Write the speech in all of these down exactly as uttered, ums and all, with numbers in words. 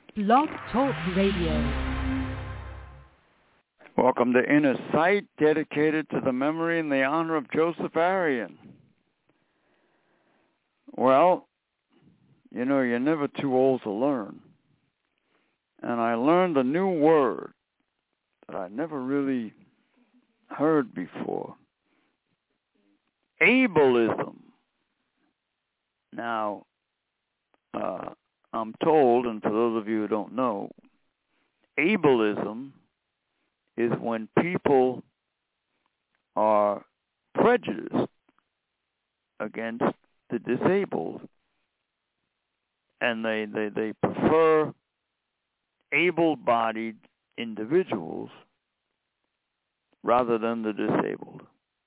Blog Talk Radio. Welcome to Inner Sight, dedicated to the memory and the honor of Joseph Arian. Well, you know, you're never too old to learn. And I learned a new word that I never really heard before. Ableism. Now, uh, I'm told, and for those of you who don't know, ableism is when people are prejudiced against the disabled, and they, they, they prefer able-bodied individuals rather than the disabled.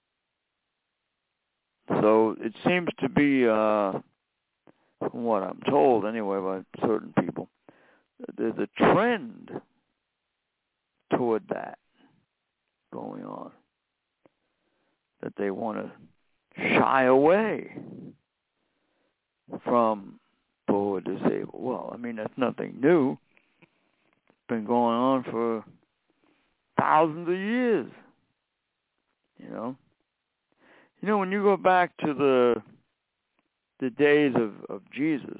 So it seems to be, uh, from what I'm told anyway by certain people, there's a trend toward that going on, that they want to shy away from poor disabled. Well, I mean, that's nothing new. It's been going on for thousands of years, you know. You know, when you go back to the the days of, of Jesus,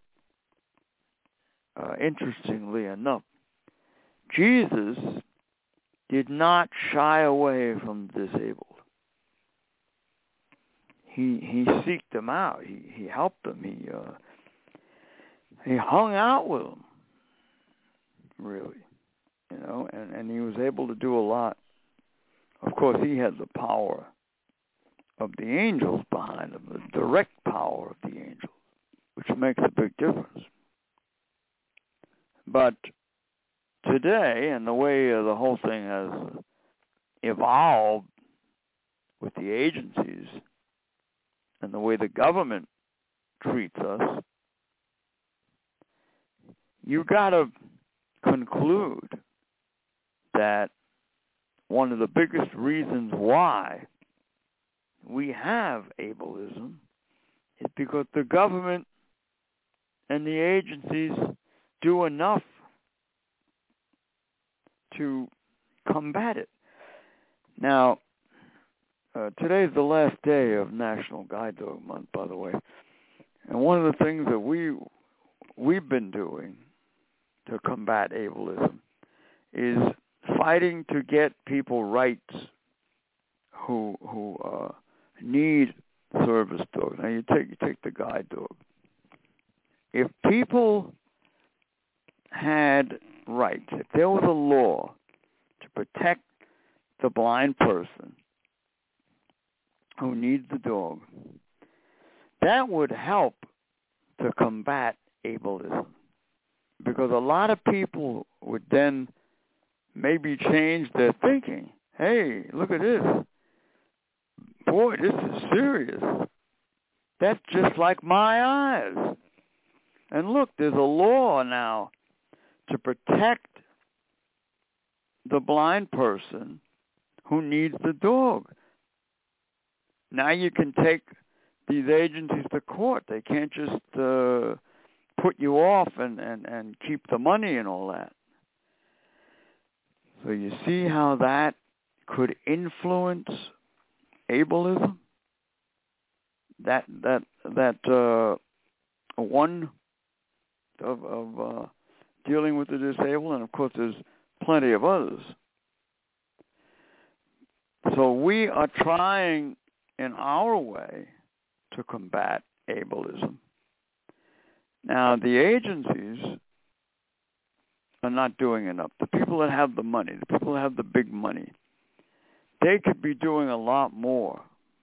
uh, interestingly enough, Jesus did not shy away from the disabled. He he seeked them out. He he helped them. He uh, he hung out with them, really, you know, and, and he was able to do a lot. Of course, he had the power of the angels behind him, the direct power of the angels, which makes a big difference. But today, and the way uh, the whole thing has evolved with the agencies and the way the government treats us, you got to conclude that one of the biggest reasons why we have ableism is because the government and the agencies do enough to combat it. Now, uh, today's the last day of National Guide Dog Month, by the way, and one of the things that we we've been doing to combat ableism is fighting to get people rights who who uh, need service dogs. Now you take you take the guide dog. If people had rights, if there was a law to protect the blind person who needs the dog, that would help to combat ableism. Because a lot of people would then maybe change their thinking. Hey, look at this. Boy, this is serious. That's just like my eyes. And look, there's a law now to protect the blind person who needs the dog. Now you can take these agencies to court. They can't just uh, put you off and, and, and keep the money and all that. So you see how that could influence ableism? That that that uh, one of, of uh, dealing with the disabled, and of course there's plenty of others. So we are trying in our way to combat ableism. Now the agencies are not doing enough. The people that have the money, the people that have the big money, they could be doing a lot more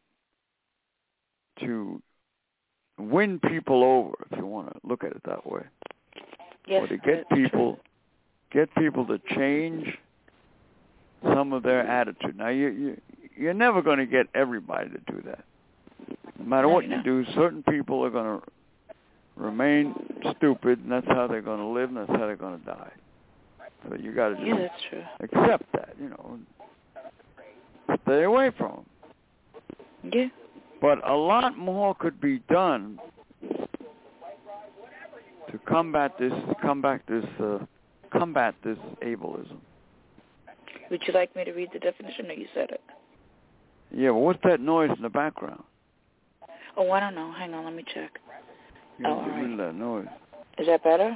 to win people over, if you want to look at it that way. Yes, or to get people true. get people to change some of their attitude. Now, you, you, you're never going to get everybody to do that. No matter what you do, certain people are going to remain stupid, and that's how they're going to live, and that's how they're going to die. So you got to just yeah, that's true. accept that, you know, stay away from them. Yeah. But a lot more could be done to combat this, combat this, uh, combat this ableism. Would you like me to read the definition, or you said it? Yeah, well, what's that noise in the background? Oh, I don't know. Hang on, let me check. You oh, get rid right. of that noise. Is that better?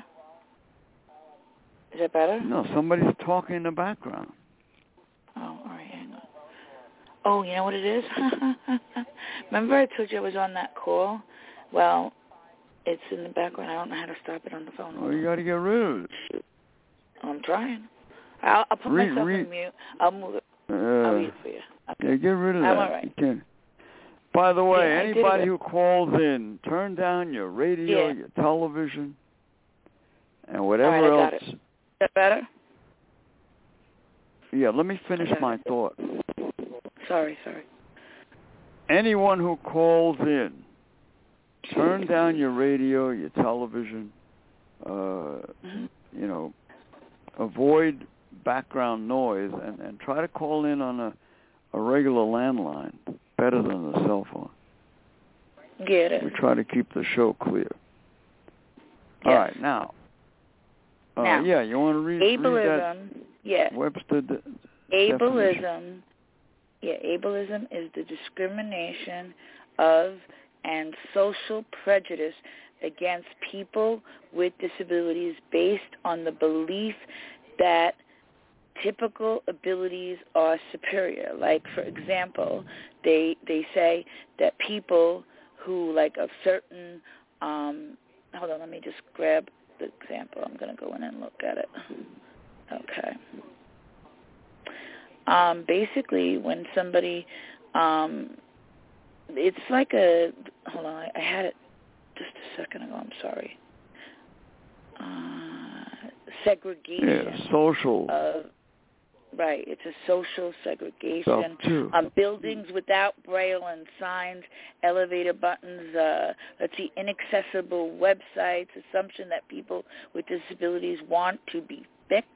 Is that better? No, somebody's talking in the background. Oh, all right, hang on. Oh, you know what it is? Remember I told you I was on that call? Well, it's in the background. I don't know how to stop it on the phone. Oh, you got to get rid of it. Shoot. I'm trying. I'll, I'll put read, myself read, in mute. I'll move it. Uh, I'll read it for you. Okay. Yeah, get rid of I'm that. all right. You can. By the way, yeah, anybody who calls in, turn down your radio, yeah. your television, and whatever all right, I got else. It. Is that better? Yeah, let me finish my it. thought. Sorry, sorry. Anyone who calls in, turn down your radio, your television, uh, mm-hmm. you know, avoid background noise, and, and try to call in on a, a regular landline, better than the cell phone. Get it. We try to keep the show clear. Yes. All right, now. Uh, now, yeah, you want to read, ableism, read that yeah. Webster de- ableism, definition. yeah, ableism is the discrimination of and social prejudice against people with disabilities based on the belief that typical abilities are superior. Like, for example, they they say that people who, like, of certain, um, hold on, let me just grab the example. I'm going to go in and look at it. Okay. Um, basically, when somebody, um, it's like a, hold on, I, I had it just a second ago, I'm sorry. Uh, segregation. Yeah, social. Of, right, it's a social segregation. Self too. Um, buildings without braille and signs, elevator buttons, uh, let's see, inaccessible websites, assumption that people with disabilities want to be fixed,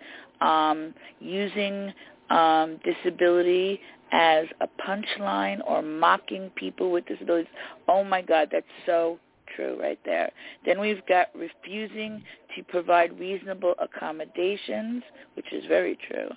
um, using um, disability as a punchline or mocking people with disabilities. Oh, my God, that's so true right there. Then we've got refusing to provide reasonable accommodations, which is very true.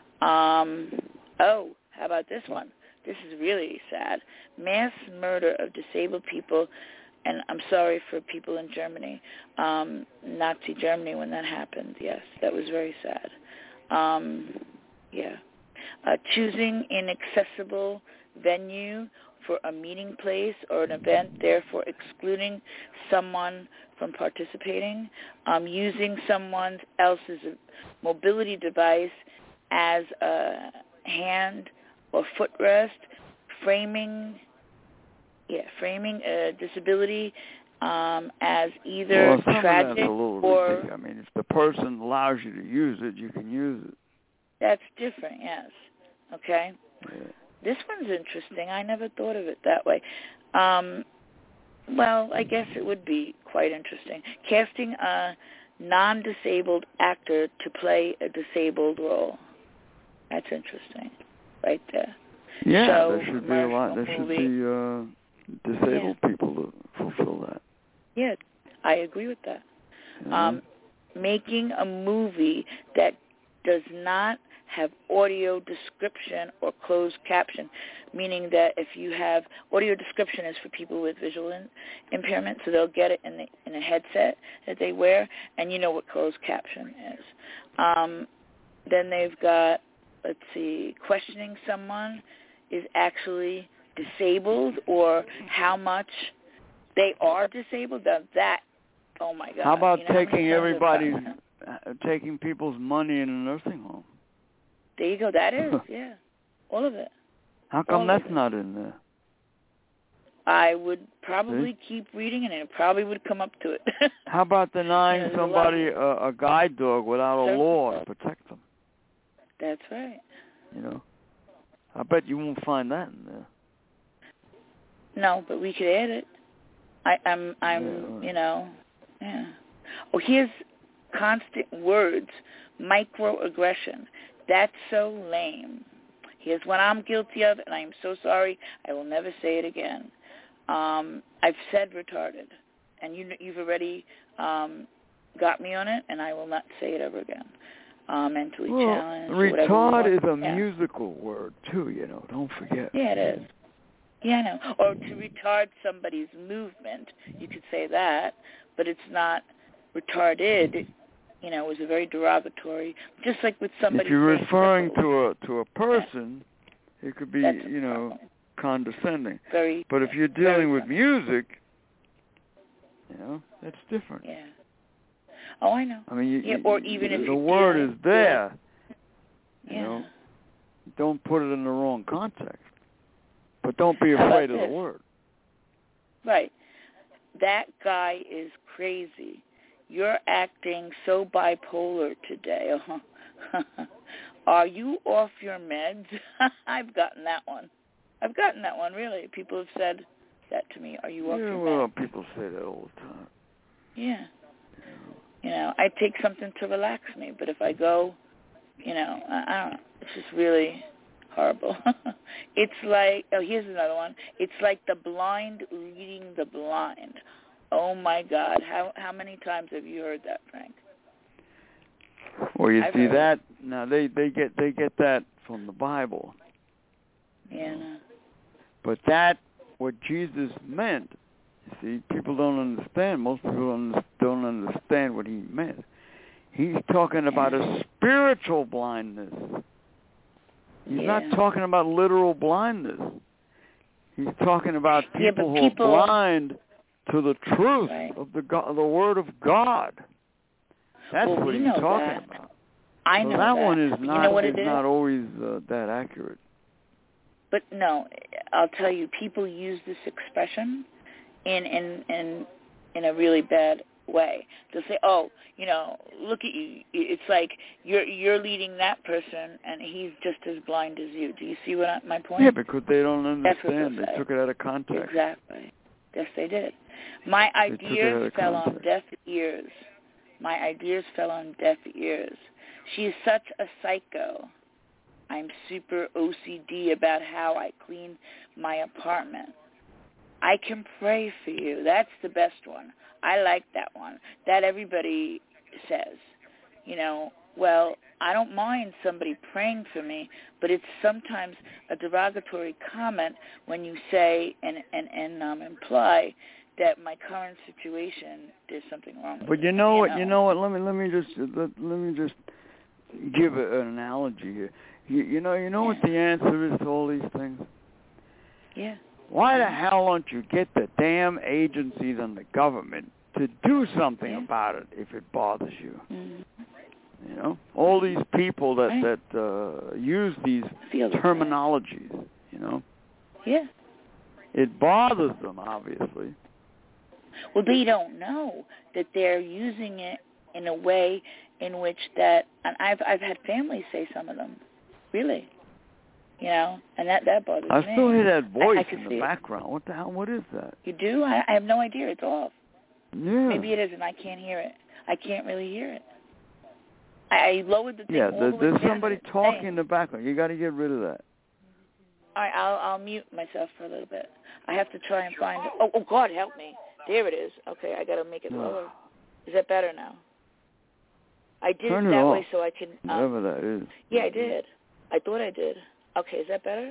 Um, oh, how about this one? This is really sad. Mass murder of disabled people, and I'm sorry for people in Germany, um, Nazi Germany when that happened. Yes, that was very sad. Um, yeah. Uh, choosing inaccessible venue for a meeting place or an event, therefore excluding someone from participating, um, using someone else's mobility device as a hand or footrest, framing, yeah, framing a disability um, as either well, some tragic of that's a little or ridiculous. I mean, if the person allows you to use it, you can use it. That's different, yes. Okay. Yeah. This one's interesting. I never thought of it that way. Um, well, I guess it would be quite interesting. Casting a non-disabled actor to play a disabled role. That's interesting, right there. Yeah, Show, there should be a lot. There movie. should be uh, disabled yeah. people to fulfill that. Yeah, I agree with that. Yeah. Um, making a movie that does not have audio description or closed caption, meaning that if you have audio description is for people with visual in, impairment, so they'll get it in, the, in a headset that they wear, and you know what closed caption is. Um, then they've got, let's see, questioning someone is actually disabled or how much they are disabled. Now that, oh my God. How about you know taking how everybody's, uh, taking people's money in a nursing home? There you go. That is, yeah. All of it. How come All that's not in there? I would probably See? keep reading, and it probably would come up to it. How about denying There's a somebody a, a guide dog without Sure. a law to protect them? That's right. You know? I bet you won't find that in there. No, but we could add it. I, I'm, I'm, Yeah, right. you know, yeah. Oh, here's constant words, microaggression. That's so lame. Here's what I'm guilty of, and I am so sorry. I will never say it again. Um, I've said retarded, and you, you've already um, got me on it, and I will not say it ever again. Uh, mentally well, challenged. Retard is a yeah. musical word too, you know. Don't forget. Yeah, it is. Yeah, I know. Or to retard somebody's movement, you could say that, but it's not retarded. You know, it was a very derogatory. Just like with somebody. If you're referring crippled, to a to a person, yeah. it could be That's you know problem. condescending. Very. But if you're dealing with funny. music, you know, that's different. Yeah. Oh, I know. I mean, you, yeah, or even the, if the word is there. Yeah. You know, don't put it in the wrong context. But don't be afraid of this? the word. Right. That guy is crazy. You're acting so bipolar today. Are you off your meds? I've gotten that one. I've gotten that one, really. People have said that to me. Are you off yeah, your well, meds? people say that all the time. Yeah. You know, I take something to relax me, but if I go, you know, I, I don't know. It's just really horrible. It's like, oh, here's another one. It's like the blind leading the blind. Oh, my God. How how many times have you heard that, Frank? Well, you I've see heard that, now they, they get they get that from the Bible. Yeah, no. But that, what Jesus meant, you see, people don't understand. Most people don't, don't understand what he meant. He's talking about a spiritual blindness. He's yeah. not talking about literal blindness. He's talking about people, yeah, but who people are blind to the truth right. of the God, the Word of God. That's well, what we he's know talking that. about. I so know that, that. one is but not you know what is it is? not always uh, that accurate. But no, I'll tell you, people use this expression in in in in a really bad way. They'll say, "Oh, you know, look at you. It's like you're you're leading that person, and he's just as blind as you." Do you see what I, my point? Yeah, because they don't understand. They say. took it out of context. Exactly. Yes, they did. My they ideas fell on deaf ears. My ideas fell on deaf ears. She's such a psycho. I'm super O C D about how I clean my apartment. I can pray for you. That's the best one. I like that one. That everybody says. You know, well, I don't mind somebody praying for me, but it's sometimes a derogatory comment when you say and, and, and um, imply that my current situation, there's something wrong with But you it. know you what? Know? You know what? Let me let me just let, let me just give a, an analogy here. You, you know, you know yeah. what the answer is to all these things? Yeah. Why the hell don't you get the damn agencies and the government to do something yeah. about it if it bothers you? Mm-hmm. You know, all these people that right. that uh, use these Feel terminologies. Right. You know. Yeah. It bothers them, obviously. Well, they don't know that they're using it in a way in which that, and I've I've had families say some of them, really, you know, and that that bothers I me. I still hear that voice I, I in the background. It. What the hell? What is that? You do? I, I have no idea. It's off. Yeah. Maybe it is, and I can't hear it. I can't really hear it. I, I lowered the thing Yeah, all the, the way there's down somebody to talking saying. in the background. You got to get rid of that. All right, I'll I'll mute myself for a little bit. I have to try and find. Oh, oh God, help me! There it is. Okay, I got to make it lower. Is that better now? I did Turn it it that off, way so I can. Um, whatever that is. Yeah, I did. I thought I did. Okay, is that better?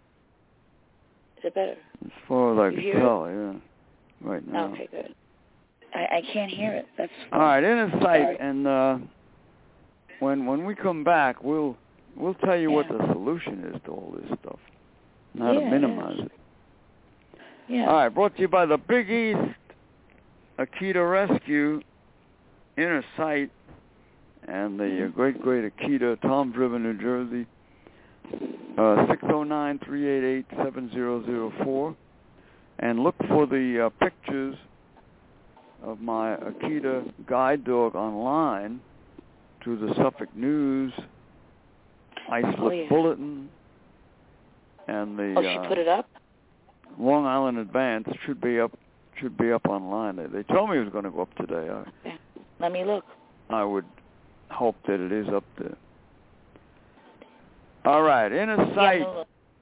Is it better? As far as I you can tell, it? yeah. Right now. Okay, good. I, I can't hear it. That's all right. Inner sight, Sorry. and uh, when when we come back, we'll we'll tell you yeah. what the solution is to all this stuff, and how yeah, to minimize it. Yeah. All right. Brought to you by the Big East Akita Rescue, Inner Sight, and the uh, great great Akita, Toms River, New Jersey. Uh, six oh nine, three eight eight, seven zero zero four. And look for the uh, pictures of my Akita guide dog online through the Suffolk News, Islip oh, yeah. Bulletin, and the Oh, she uh, put it up? Long Island Advance should be up should be up online. They, they told me it was going to go up today. I, okay. Let me look. I would hope that it is up there. All right, Inner Sight Yeah,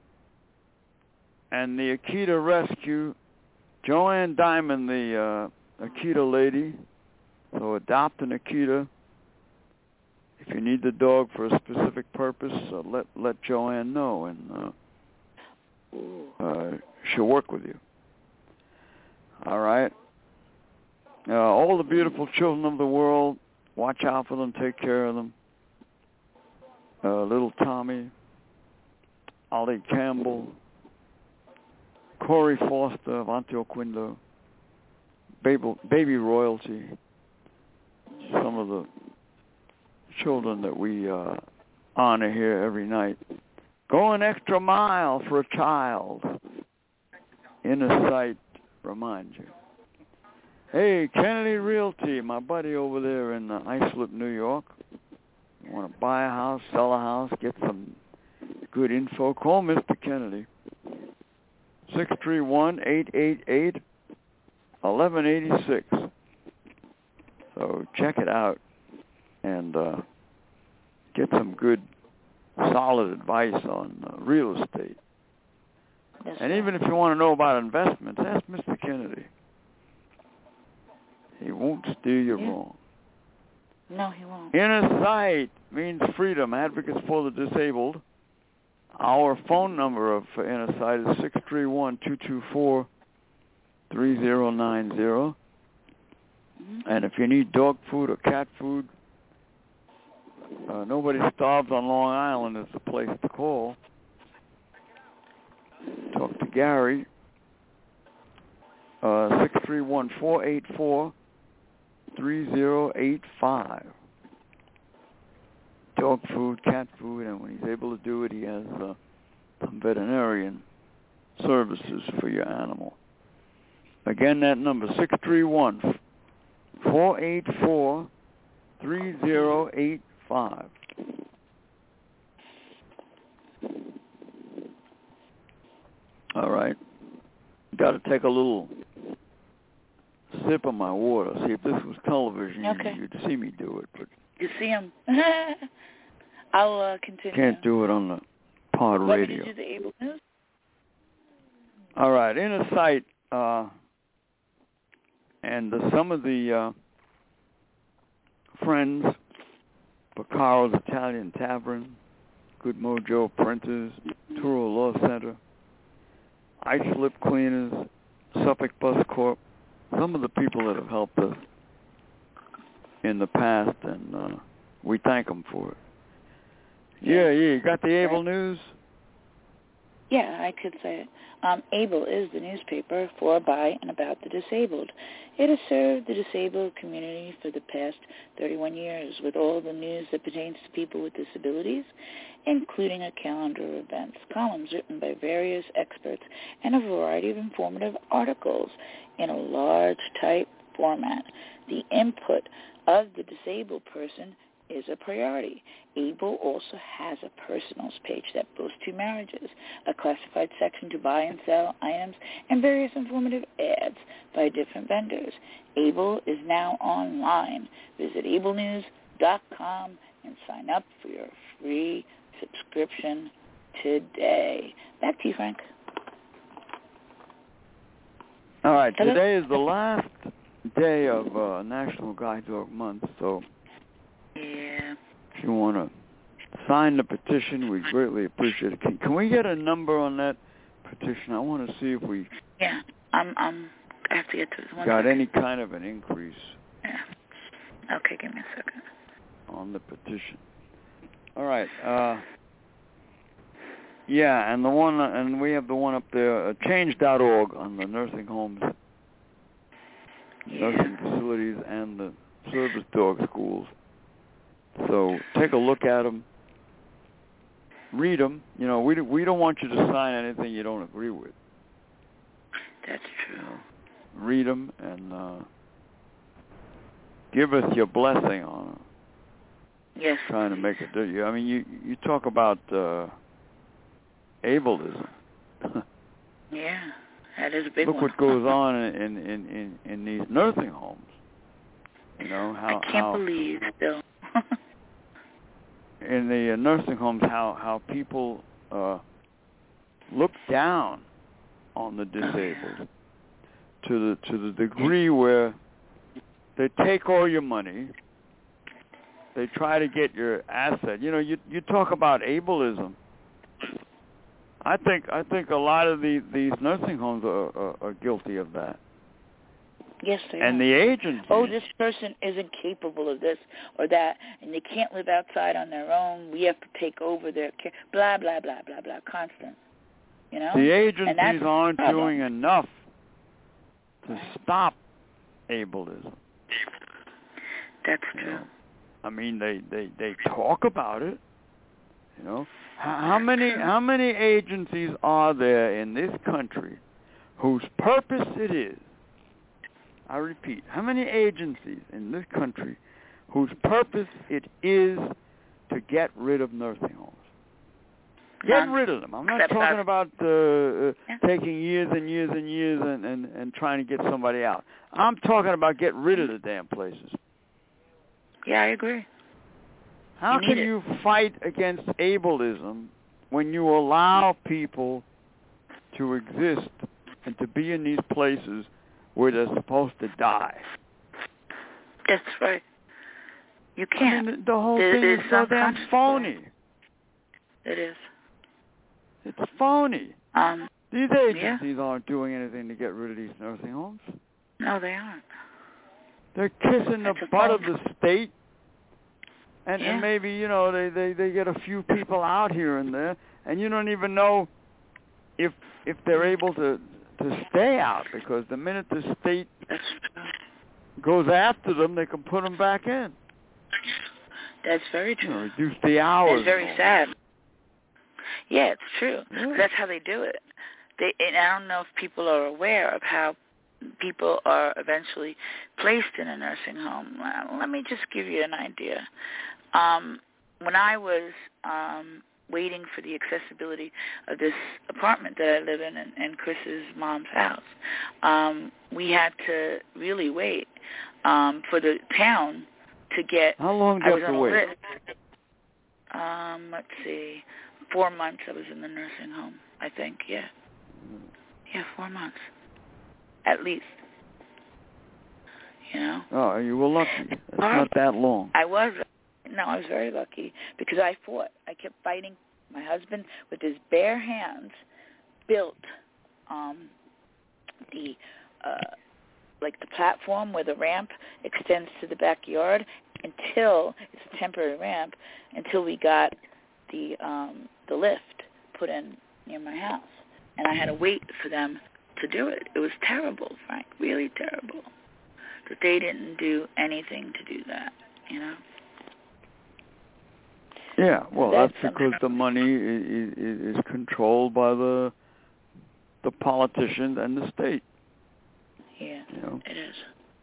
and the Akita Rescue, Joanne Diamond, the uh, Akita lady, So adopt an Akita. If you need the dog for a specific purpose, uh, let let Joanne know, and uh, uh, she'll work with you. All right. Uh, all the beautiful children of the world, watch out for them, take care of them. Uh, little Tommy, Ollie Campbell, Corey Foster of Antioquia, baby, baby royalty, some of the children that we uh, honor here every night. Go an extra mile for a child. Inner sight reminds you. Hey, Kennedy Realty, my buddy over there in uh, Islip, New York. You want to buy a house, sell a house, get some good info, call Mister Kennedy. six three one, eight eight eight, one one eight six. So check it out and uh, get some good, solid advice on uh, real estate. Yes, and sir. even if you want to know about investments, ask Mister Kennedy. He won't steer you yeah. wrong. No, he won't. Inner sight means freedom. Advocates for the disabled. Our phone number of uh, Inner Sight is six three one, two two four, three zero nine zero. Mm-hmm. And if you need dog food or cat food, uh, Nobody Starves on Long Island is the place to call. Talk to Gary. Uh, six three one, four eight four, three zero eight five. Dog food, cat food, and when he's able to do it, he has uh, some veterinarian services for your animal. Again, that number, six three one, four eight four, three zero eight five. All right. Got to take a little sip of my water. See, if this was television, Okay. you'd, you'd see me do it, but You see him. I'll uh, continue. can't do it on the pod Let radio. me to do the Able News. All right, Inner Sight, uh, and uh, some of the uh, friends, Piccaro's Italian Tavern, Good Mojo Printers, Turo Law Center, Islip Cleaners, Suffolk Bus Corp, some of the people that have helped us in the past, and uh, we thank them for it. Yeah, yeah, you got the Able News? Yeah, I could say it. Um, Able is the newspaper for, by, and about the disabled. It has served the disabled community for the past thirty-one years with all the news that pertains to people with disabilities, including a calendar of events, columns written by various experts, and a variety of informative articles in a large type format. The input of the disabled person is a priority. Able also has a personals page that boasts two marriages, a classified section to buy and sell items, and various informative ads by different vendors. Able is now online. Visit able news dot com and sign up for your free subscription today. Back to you, Frank. All right, Hello? today is the last day of uh, National Guide Dog Month, so Yeah. if you want to sign the petition, we'd greatly appreciate it. Can, can we get a number on that petition? I want to see if we Yeah. I'm, I'm, I have to get to this one got second. any kind of an increase Yeah. Okay, give me a second. on the petition. All right. Uh, yeah, and the one, and we have the one up there, uh, change dot org on the nursing homes, Yeah. nursing facilities, and the service dog schools. So take a look at them, read them. You know, we we don't want you to sign anything you don't agree with. That's true. You know, read them and uh, give us your blessing on them. Yes. Trying to make it do you. I mean, you you talk about uh, ableism. Yeah, that is a big Look one. what goes on in in, in, in in these nursing homes. You know how I can't how believe still. in the uh, nursing homes how how people uh, look down on the disabled Oh, to the to the degree where they take all your money. They try to get your asset. You know, you you talk about ableism. I think I think a lot of the, these nursing homes are, are, are guilty of that. Yes, they and are. the agencies. Oh, this person isn't capable of this or that, and they can't live outside on their own. We have to take over their care. Blah, blah, blah, blah, blah, constant. You know? The agencies aren't doing enough to stop ableism. That's true. You know? I mean, they, they, they talk about it. You know, how, how many how many agencies are there in this country whose purpose it is? I repeat, how many agencies in this country whose purpose it is to get rid of nursing homes? Get rid of them. I'm not talking about uh, uh, yeah. taking years and years and years and, and, and trying to get somebody out. I'm talking about get rid of the damn places. Yeah, I agree. How you can it. you fight against ableism when you allow people to exist and to be in these places where they're supposed to die? That's right. You can't. I mean, the whole there, thing is so damn phony. It is. It's phony. Um, these agencies yeah. aren't doing anything to get rid of these nursing homes. No, they aren't. They're kissing the That's butt of the state. And, yeah. and maybe, you know, they, they, they get a few people out here and there, and you don't even know if if they're able to to stay out, because the minute the state goes after them, they can put them back in. That's very true. You know, reduce the hours. It's very sad. Yeah, it's true. Yeah. That's how they do it. They, and I don't know if people are aware of how people are eventually placed in a nursing home. Well, let me just give you an idea. Um, when I was um, waiting for the accessibility of this apartment that I live in in, in Chris's mom's house, um, we had to really wait um, for the town to get. How long do I you was have to on a wait? list. Um, let's see, four months I was in the nursing home, I think, yeah. Yeah, four months, at least. You know? Oh, you were lucky. It's not that long. I was. No, I was very lucky because I fought. I kept fighting. My husband, with his bare hands, built um, the, uh, like the platform where the ramp extends to the backyard until, it's a temporary ramp, until we got the um, the lift put in near my house. And I had to wait for them to do it. It was terrible, Frank, really terrible, that they didn't do anything to do that, you know? Yeah, well, that's, that's because the money is, is controlled by the the politicians and the state. Yeah, you know? It is.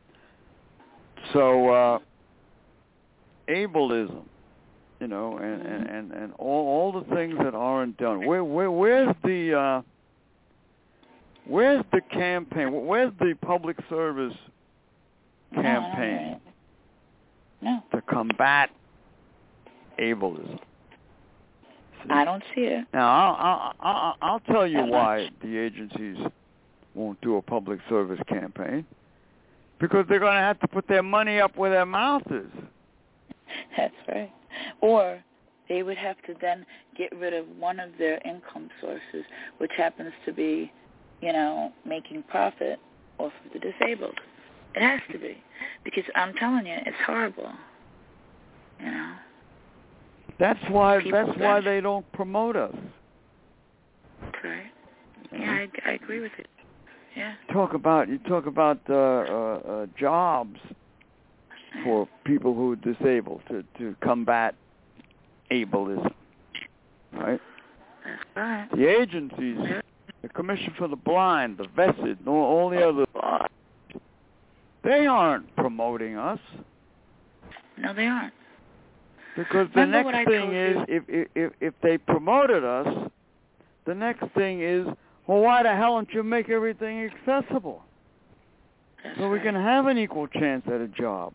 So, uh, ableism, you know, and, and, and, and all, all the things that aren't done. Where where where's the uh, where's the campaign? Where's the public service campaign no, no. to combat ableism? See? I don't see it. Now, I'll, I'll, I'll tell you why the agencies won't do a public service campaign. Because they're going to have to put their money up where their mouth is. That's right. Or they would have to then get rid of one of their income sources, which happens to be, you know, making profit off of the disabled. It has to be. Because I'm telling you, it's horrible. You know? That's why People that's why they don't promote us. That's right. Yeah, I, I agree with it. Yeah. Talk about you talk about uh, uh, uh, jobs for people who are disabled to, to combat ableism, right? That's right. The agencies, the Commission for the Blind, the V E S I D, and all, all the other, they aren't promoting us. No, they aren't. Because the Remember next thing is, if, if if they promoted us, the next thing is, well, why the hell don't you make everything accessible? That's so we right. can have an equal chance at a job.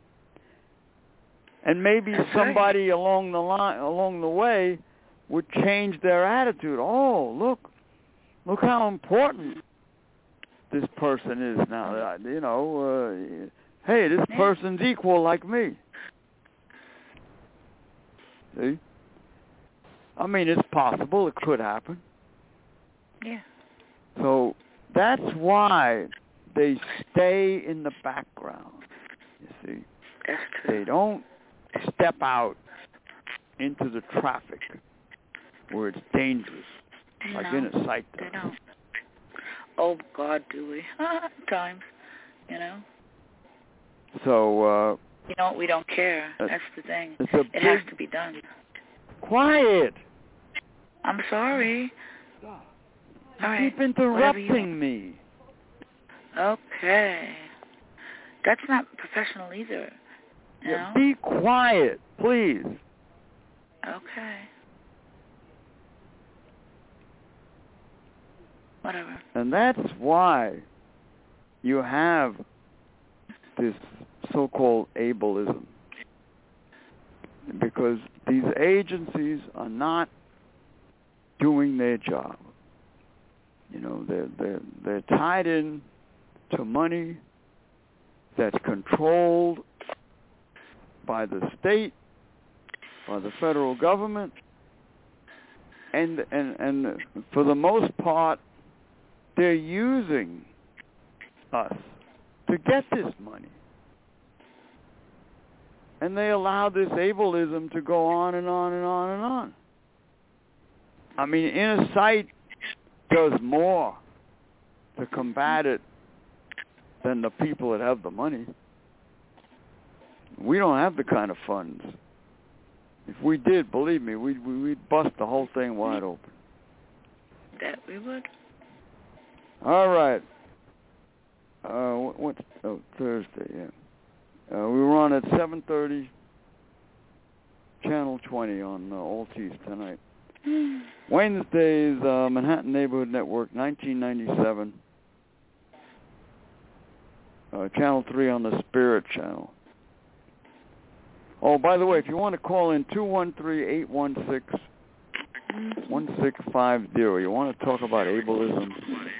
And maybe That's somebody right. along the line, along the way, would change their attitude. Oh, look, look how important this person is now. You know, uh, hey, this Yeah. person's equal like me. See? I mean, it's possible. It could happen. Yeah. So that's why they stay in the background, you see. That's true. They don't step out into the traffic where it's dangerous, like no, in a site. They don't. Oh, God, do we? Times, you know. So, uh... You know what? We don't care. That's the thing. It's a it big... has to be done. Quiet! I'm sorry. You All right. keep interrupting me. Okay. That's not professional either. You Yeah, know? be quiet, please. Okay. Whatever. And that's why you have this so-called ableism. Because these agencies are not doing their job. You know, they're, they're, they're tied in to money that's controlled by the state, by the federal government, and, and, and for the most part, they're using us to get this money. And they allow this ableism to go on and on and on and on. I mean, Inner Sight does more to combat it than the people that have the money. We don't have the kind of funds. If we did, believe me, we'd, we'd bust the whole thing wide open. That we would. All right. Uh, what, what's, oh, Thursday, yeah. Uh, we were on at seven thirty, Channel twenty on uh, Altis tonight. Wednesday's uh, Manhattan Neighborhood Network, nineteen ninety-seven. Uh, Channel three on the Spirit Channel. Oh, by the way, if you want to call in, two one three, eight one six, one six five zero. You want to talk about ableism?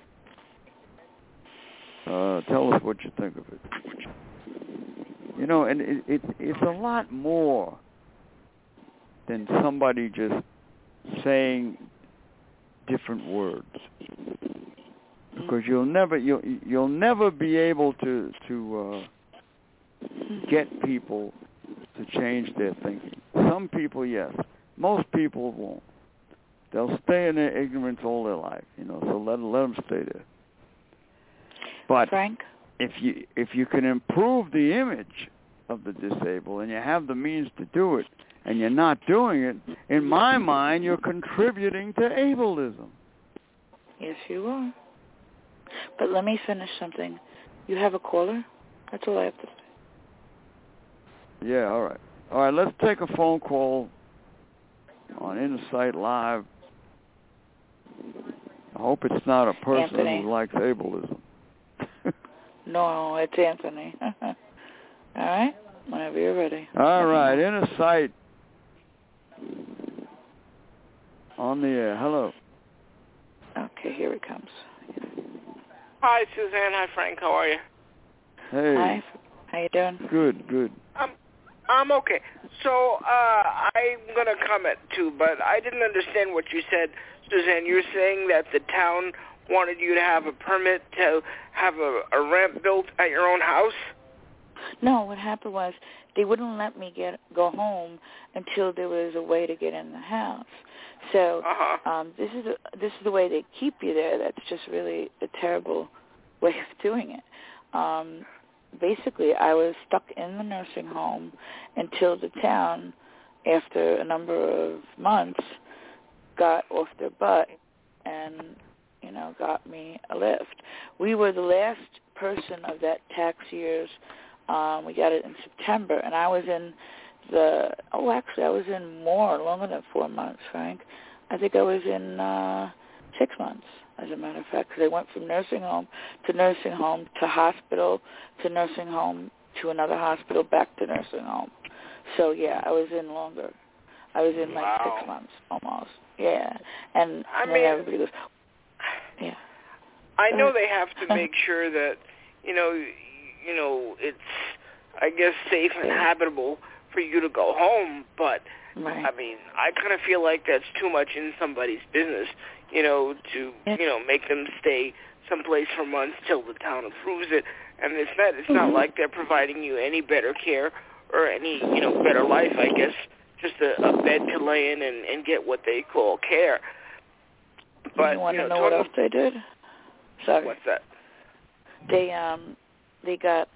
Uh, tell us what you think of it. You know, and it, it, it's a lot more than somebody just saying different words, because you'll never you'll you'll never be able to to uh, get people to change their thinking. Some people, yes. Most people won't. They'll stay in their ignorance all their life. You know, so let let them stay there. But Frank? if you if you can improve the image of the disabled and you have the means to do it, and you're not doing it, in my mind, you're contributing to ableism. Yes, you are. But let me finish something. You have a caller? That's all I have to say. Yeah, all right. All right, let's take a phone call on Inner Sight Live. I hope it's not a person Anthony. who likes ableism. No, it's Anthony. All right? Whenever you're ready. All right, Inner Sight on the air. Hello. Okay, here it comes. Hi, Suzanne. Hi, Frank. How are you? Hey. Hi. How you doing? Good, good. I'm, I'm okay. So uh, I'm going to comment, too, but I didn't understand what you said, Suzanne. You're saying that the town wanted you to have a permit to have a, a ramp built at your own house? No, what happened was they wouldn't let me get go home until there was a way to get in the house. So uh-huh. um, this is a, this is the way they keep you there. That's just really a terrible way of doing it. Um, basically, I was stuck in the nursing home until the town, after a number of months, got off their butt and, you know, got me a lift. We were the last person of that tax year's. Um, we got it in September, and I was in the, oh, actually, I was in more, longer than four months, Frank. I think I was in uh, six months, as a matter of fact, because I went from nursing home to nursing home to hospital to nursing home to another hospital back to nursing home. So, yeah, I was in longer. I was in like Wow. six months almost. Yeah. And, I and mean, then everybody goes, yeah. I know they have to make sure that, you know, you know, it's, I guess, safe and habitable for you to go home. But, right. I mean, I kind of feel like that's too much in somebody's business, you know, to, yeah. you know, make them stay someplace for months till the town approves it. And it's not, it's mm-hmm. not like they're providing you any better care or any, you know, better life, I guess, just a, a bed to lay in and, and get what they call care. But, you want you to know, know what else they did? Sorry. What's that? They um they got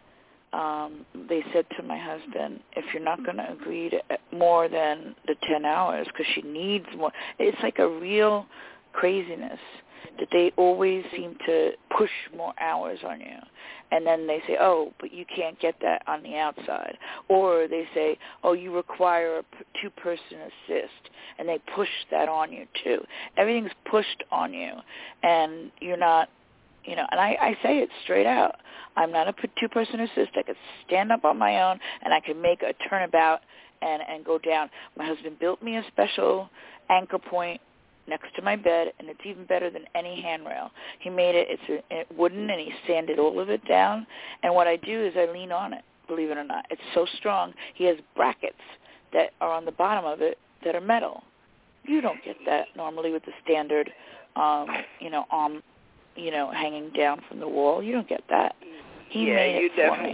um they said to my husband, if you're not going to agree to more than the ten hours, because she needs more. It's like a real craziness that they always seem to push more hours on you. And then they say, oh, but you can't get that on the outside. Or they say, oh, you require a two-person assist. And they push that on you, too. Everything's pushed on you. And you're not, you know, and I, I say it straight out. I'm not a two-person assist. I could stand up on my own, and I can make a turnabout and, and go down. My husband built me a special anchor point next to my bed, and it's even better than any handrail. He made it, it's a, it wooden, and he sanded all of it down. And what I do is I lean on it, believe it or not. It's so strong. He has brackets that are on the bottom of it that are metal. You don't get that normally with the standard, um, you know, arm, you know, hanging down from the wall. You don't get that. He yeah, made you it for definitely, me.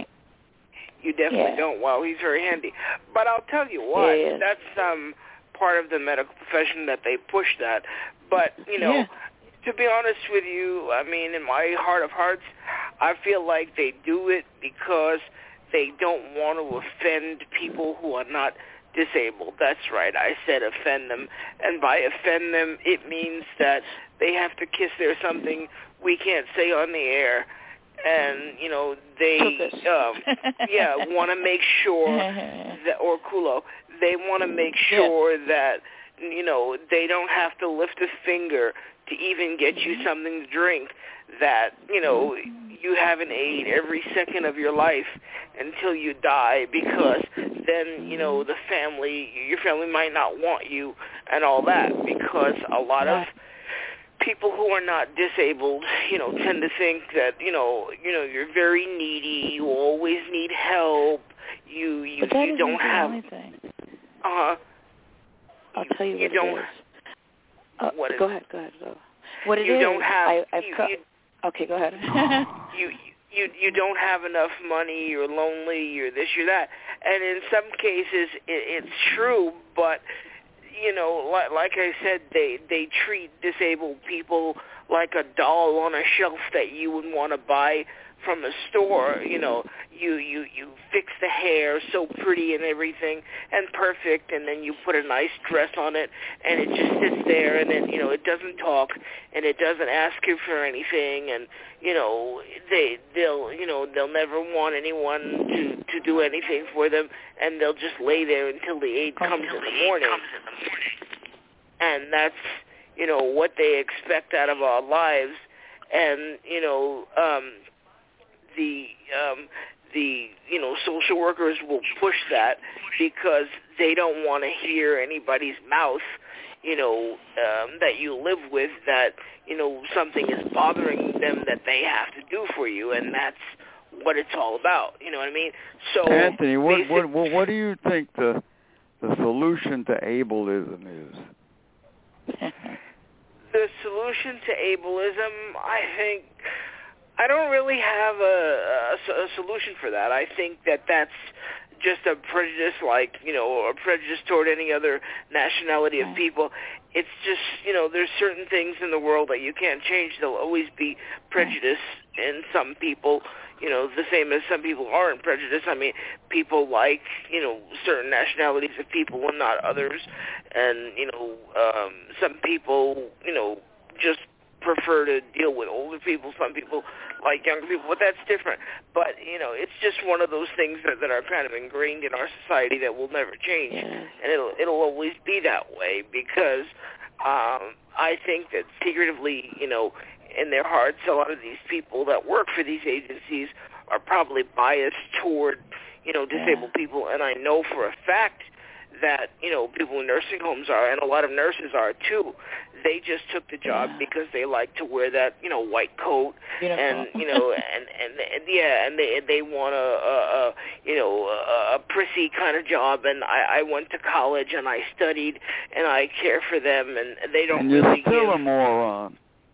You definitely yeah. don't. Wow, he's very handy. But I'll tell you what, yeah, that's um. part of the medical profession that they push that. But, you know, yeah. to be honest with you, I mean, in my heart of hearts, I feel like they do it because they don't want to offend people who are not disabled. That's right, I said offend them. And by offend them, it means that they have to kiss their something we can't say on the air. And, you know, they, um, yeah, want to make sure that, or culo, they want to make sure yeah. that, you know, they don't have to lift a finger to even get you something to drink, that, you know, you have an aid every second of your life until you die, because then, you know, the family, your family might not want you and all that, because a lot of people who are not disabled, you know, tend to think that, you know, you know, you're very needy, you always need help, you you, but that you don't isn't the have only thing. Uh-huh. I'll tell you, you what don't, it is. Uh, what go is, ahead, go ahead, go. What it you is, don't have, I, I've you, co- you, okay, go ahead. you you you don't have enough money, you're lonely, you're this, you're that, and in some cases it, it's true, but you know, like, like I said, they they treat disabled people like a doll on a shelf that you would want to buy from a store. You know, you, you, you fix the hair so pretty and everything and perfect, and then you put a nice dress on it, and it just sits there, and it, you know, it doesn't talk, and it doesn't ask you for anything, and, you know, they, they'll, you know, they'll never want anyone to, to do anything for them, and they'll just lay there until the aid comes in the morning. And that's, you know, what they expect out of our lives. And, you know, um, the, um, the, you know, social workers will push that because they don't want to hear anybody's mouth, you know, um, that you live with, that, you know, something is bothering them that they have to do for you, and that's what it's all about. You know what I mean? So, Anthony, what what what, what do you think the the solution to ableism is? The solution to ableism, I think, I don't really have a, a, a solution for that. I think that that's just a prejudice, like, you know, a prejudice toward any other nationality of people. It's just, you know, there's certain things in the world that you can't change. There'll always be prejudice in some people, you know, the same as some people aren't prejudiced. I mean, people like, you know, certain nationalities of people and not others. And, you know, um, some people, you know, just prefer to deal with older people. Some people like younger people, but that's different. But, you know, it's just one of those things that, that are kind of ingrained in our society that will never change. Yeah. And it'll, it'll always be that way because um, I think that secretively, you know, in their hearts, a lot of these people that work for these agencies are probably biased toward, you know, disabled yeah. people. And I know for a fact that, you know, people in nursing homes are, and a lot of nurses are too, they just took the job Yeah. because they like to wear that, you know, white coat Uniform. and, you know, and, and, and yeah, and they they want a, a, a you know, a, a prissy kind of job, and I, I went to college and I studied and I care for them, and they don't and you're really still give. a moron.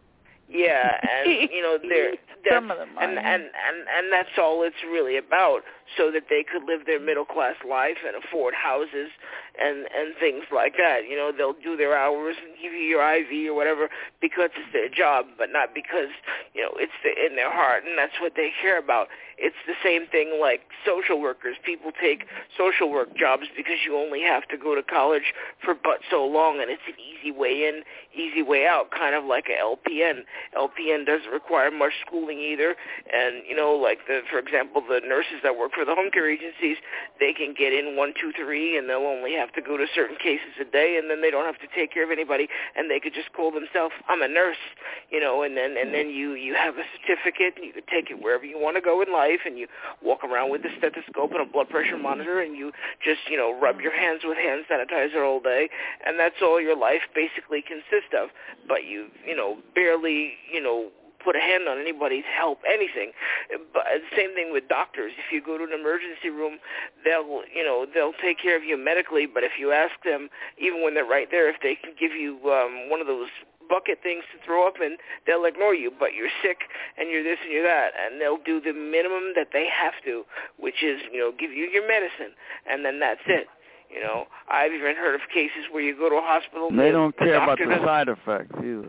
Yeah, and you know they're Some of them are, and, yeah. and and and that's all it's really about, so that they could live their middle class life and afford houses and and things like that. You know, they'll do their hours and give you your I V or whatever because it's their job, but not because, you know, it's the, in their heart and that's what they care about. It's the same thing like social workers. People take social work jobs because you only have to go to college for but so long, and it's an easy way in, easy way out, kind of like a L P N. L P N doesn't require much schooling either, and, you know, like, the, for example, the nurses that work for the home care agencies, they can get in one, two, three, and they'll only have to go to certain cases a day, and then they don't have to take care of anybody, and they could just call themselves, I'm a nurse, you know, and then and then you, you have a certificate, and you could take it wherever you want to go in life, and you walk around with a stethoscope and a blood pressure monitor, and you just, you know, rub your hands with hand sanitizer all day, and that's all your life basically consists of. But you, you know, barely, you know, put a hand on anybody to help anything. But the same thing with doctors. If you go to an emergency room, they'll, you know, they'll take care of you medically, but if you ask them, even when they're right there, if they can give you um, one of those bucket things to throw up in, they'll ignore you, but you're sick and you're this and you're that, and they'll do the minimum that they have to, which is, you know, give you your medicine, and then that's it. You know, I've even heard of cases where you go to a hospital and They the, don't the care about doctor the doesn't- side effects either.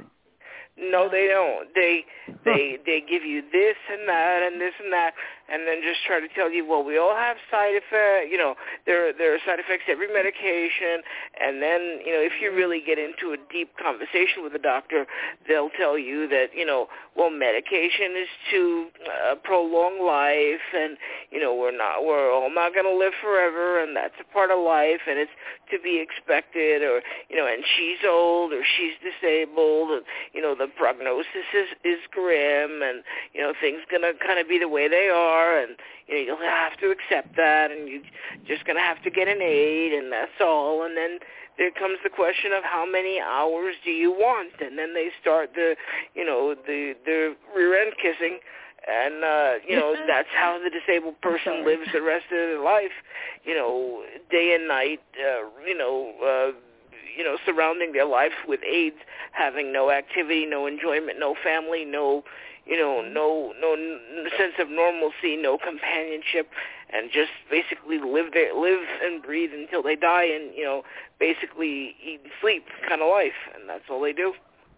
No, they don't. They they they give you this and that and this and that, and then just try to tell you, well, we all have side effects. You know, there there are side effects to every medication, and then, you know, if you really get into a deep conversation with a doctor, they'll tell you that, you know, well, medication is to uh, prolong life, and, you know, we're not we're all not going to live forever, and that's a part of life, and it's to be expected, or, you know, and she's old or she's disabled, and, you know, the prognosis is, is grim, and, you know, things going to kind of be the way they are, and, you know, you'll have to accept that, and you're just going to have to get an aid, and that's all. And then there comes the question of how many hours do you want, and then they start the, you know, the, the rear end kissing, and, uh, you know, that's how the disabled person lives the rest of their life, you know, day and night, uh, you know, uh, you know, surrounding their life with AIDS, having no activity, no enjoyment, no family, no, you know, no, no n- sense of normalcy, no companionship, and just basically live their, live and breathe until they die, and, you know, basically eat and sleep kind of life, and that's all they do.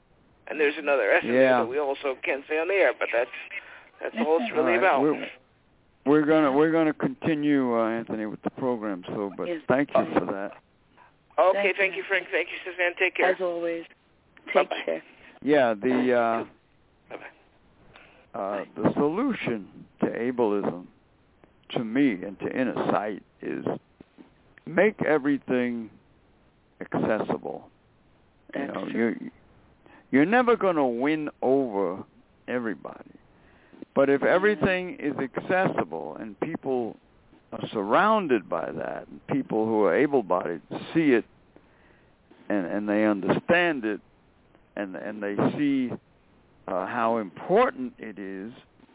And there's another essence Yeah. that we also can't say on the air, but that's that's all it's really All right, about. We're, we're gonna we're gonna continue, uh, Anthony, with the program. So, but Yes. thank you for that. Okay, Thank thank you. you, Frank. Thank you, Suzanne. Take care. As always, take Bye-bye. care. Yeah, the uh, Bye-bye. uh, the solution to ableism, to me and to Inner Sight, is make everything accessible. That's you know, true. you're you're never going to win over everybody, but if everything is accessible and people are surrounded by that, and people who are able-bodied see it, and and they understand it, and and they see uh, how important it is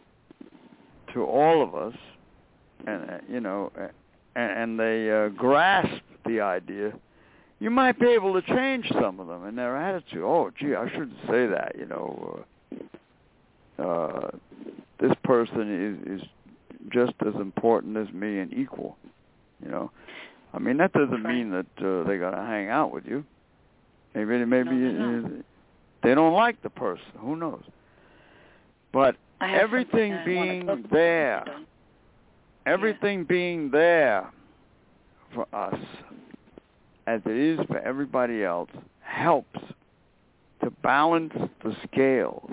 to all of us, and uh, you know, uh, and, and they uh, grasp the idea, you might be able to change some of them in their attitude. Oh, gee, I shouldn't say that. You know, uh, uh, this person is is just as important as me and equal. You know, I mean, that doesn't mean that uh, they're gonna hang out with you. Maybe maybe No, uh, they don't like the person. Who knows? But I have everything something I being wanna talk about, there, you know. everything being there for us, as it is for everybody else, helps to balance the scales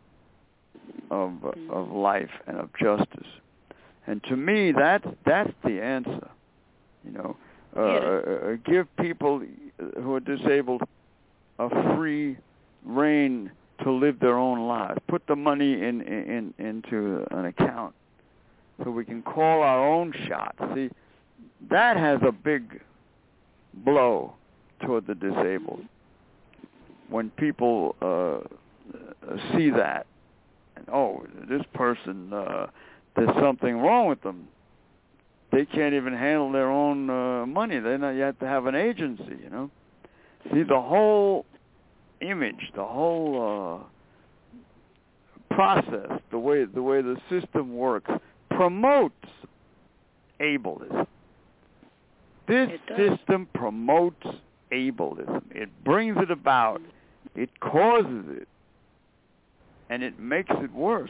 of Mm-hmm. of life and of justice. And to me, that's that's the answer. You know, uh, Yeah. uh, give people who are disabled a free reign to live their own lives. Put the money in, in into an account so we can call our own shots. See, that has a big blow toward the disabled. when people uh, see that, and oh, this person, uh, there's something wrong with them. They can't even handle their own uh, money. They not. You have to have an agency, you know. See, the whole image, the whole uh, process, the way the way the system works, promotes ableism. This system promotes ableism. It brings it about. It causes it. And it makes it worse.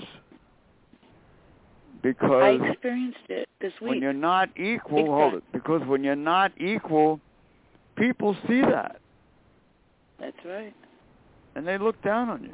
Because I experienced it this week. When you're not equal, exactly. hold it. Because when you're not equal, people see that. That's right. And they look down on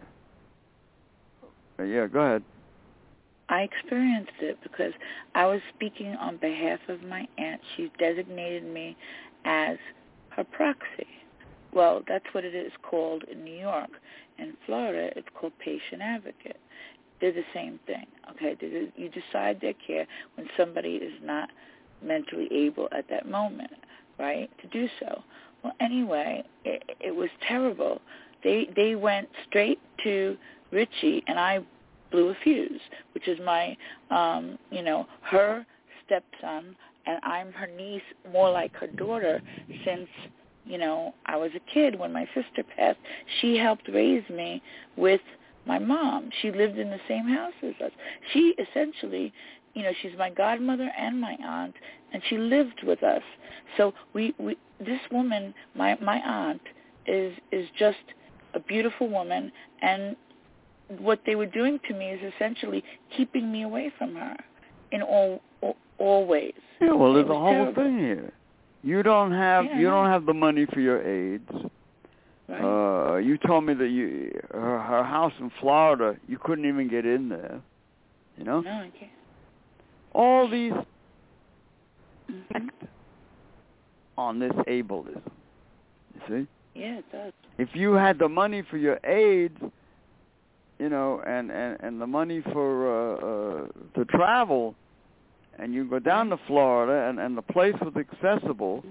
you. Yeah, go ahead. I experienced it because I was speaking on behalf of my aunt. She designated me as her proxy. Well, that's what it is called in New York. In Florida, it's called patient advocate. They're the same thing, okay? You decide their care when somebody is not mentally able at that moment, right, to do so. Well, anyway, it, it was terrible. They they went straight to Richie, and I blew a fuse, which is my, um, you know, her stepson, and I'm her niece, more like her daughter, since, you know, I was a kid when my sister passed. She helped raise me with my mom. She lived in the same house as us. She essentially, you know, she's my godmother and my aunt, and she lived with us. So we, we this woman, my my aunt, is is just a beautiful woman, and what they were doing to me is essentially keeping me away from her in all all, all ways. Yeah, well, there's a whole terrible. thing here. You don't have yeah, you don't have the money for your aides. Right. Uh, you told me that you her, her house in Florida, you couldn't even get in there. You know? No, I can't. All these Mm-hmm. on this ableism. You see? Yeah, it does. If you had the money for your aides, you know, and, and, and the money for uh, uh, to travel, and you go down to Florida and, and the place was accessible,